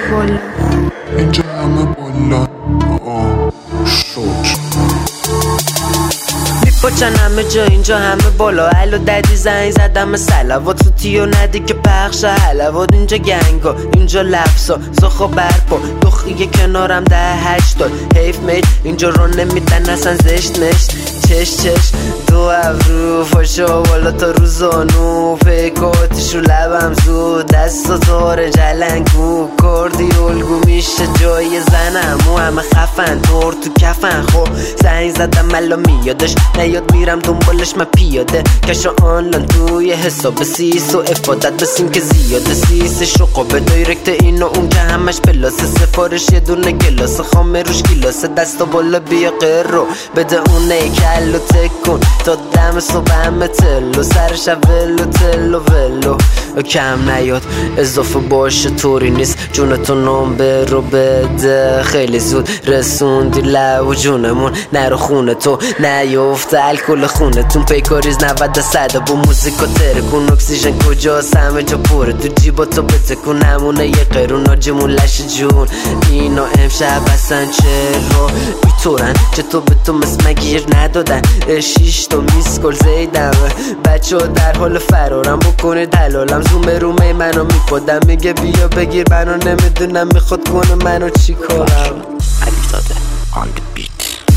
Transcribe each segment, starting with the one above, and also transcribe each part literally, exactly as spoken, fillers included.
بالا اینجا همه بالا آه شوک میپاچن همه جا اینجا همه بالا. الو ددی زنگ زدم سلوات سوتیو نده که پخش حلوات. اینجا گنگا اینجا لفظا زخا برپا دخیه کنارم ده هشتاد حیف میل اینجا رو نمیدن اصلا زشت مشت چش چش دو ابرو فاشا بالا تا روزانو پیکاتش رو لبم زود دست و تاره جلنگو کردی الگو میشه جای زنم و همه خفن دور تو کفن. خب زنگ زدم ملا میادش نیاد میرم دنبالش من پیاده کشا آنلان توی حساب سیس و افادت بسیم که زیاده سیس شقا به دایرکت این و اون که همش پلاسه سفارش یه دونه گلاسه خامه روش گلاسه دست و بالا بیا قرو بده اونه کل و تکن تا دم صبح همه تلو سرش ولو تلو ولو کم نیاد اضافه باشه طوری نیست جونتو نمبر رو بده خیلی زود رسوندی لب و جونمون نرو خونه تو نیفته الکل خونتون پیکاریز نود صده با موزیکا ترکون اکسیژن کجاست همه جا پره تو جیبا تو بتکون همونه یه قیرون آجمون لش جون اینا امشب اصلا چرا بیتورن چطور به تو مثل مگیر ندادن شیش تا میسکل زیدم بچه ها در حال فرارم بکنید حلالم زوم رومه منو میپادم میگه بیا بگیر منو نمیدونم میخواد کنه منو چی کارم. علی زاده on the beat.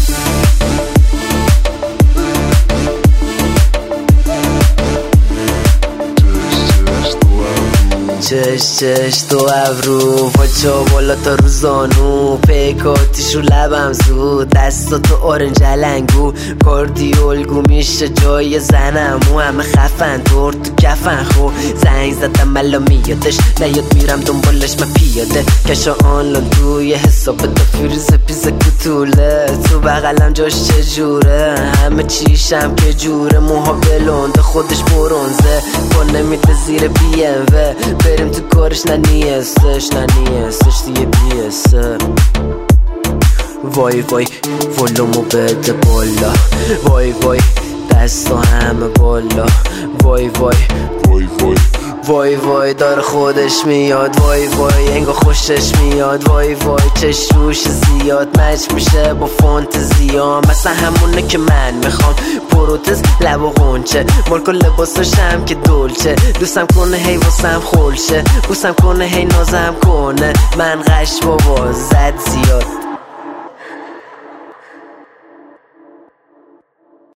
چش چش تو ابرو فاچا بالا تا روزانو پیکاتیش رو لبم زود دستا تو آرنج لنگو کردی الگو میشه جای زنم و همه خفن دور تو کفن. خب زنگ زدم ملا میادش نیاد میرم دنبالش من پیاده کشا آنلان توی حساب تا فریز پیز کتوله تو بغلم جاش چجوره همه چیشم که جوره موها بلونده خودش برونزه با نمیده زیر بی ام و بریم تو کارش ننیستش ننیستش دیگه بیسته. وای وای ولومو بده بالا وای وای دستا همه بالا وای وای وای وای وای وای داره خودش میاد وای وای انگا خوشش میاد وای وای چشوش زیاد مچ میشه با فانتزیا مثلا همونه که من میخوام پروتز لب و غنچه مالکو لباساشم که دولچه دوستم کنه هی واسم خولشه بوسم کنه هی نازم کنه من غش بابا زد زیاد